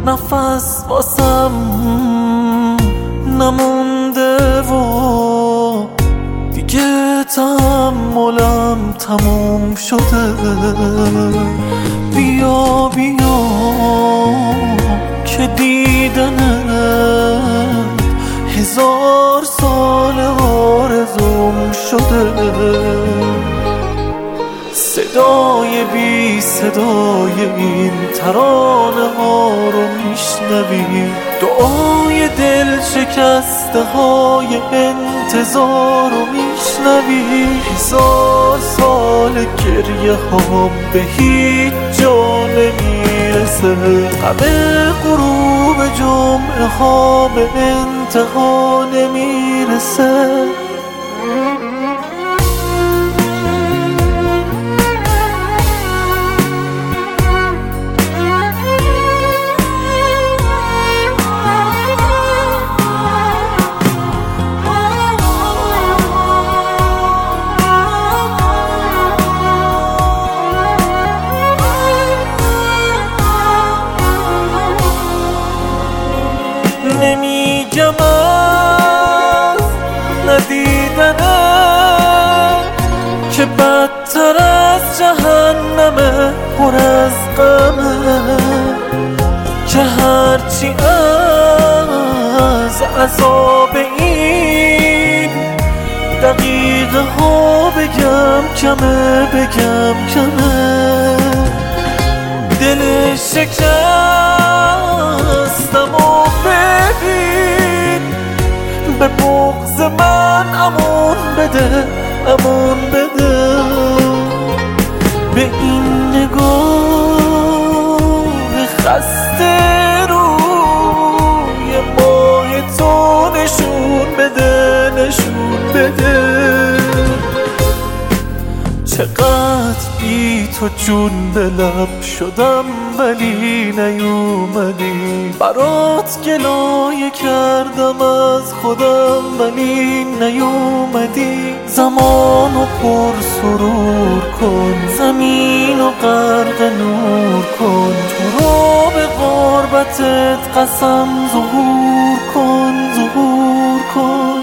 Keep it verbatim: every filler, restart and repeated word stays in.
نفس واسم نمونده و دیگه تحملم تموم شده. بیا بیا که دیدنت هزار سال آرزوم شده. صدای بی صدای این ترانه ها رو میشنوی، دعای دل شکسته های انتظار رو میشنوی. هزار سال گریه ها به هیچ جا نمیرسه، همه غروب جمعه ها به انتها نمیرسه. نمیگم از ندیدنه که بدتر از جهنمه، پر از غمه، که هرچی از عذاب این دقیقه ها بگم کمه، بگم کمه. دل شکستم و ببین، به بغض من امون بده، امون بده. به این نگاه خسته روی ماه تو نشون بده، نشون بده. چقدر بی تو جون به لب شدم ولی نیومدی، برات گلایه کردم از خودم ولی نیومدی. زمانو پر سرور کن، زمینو غرق نور کن، تو رو به غربتت قسم ظهور کن، ظهور کن.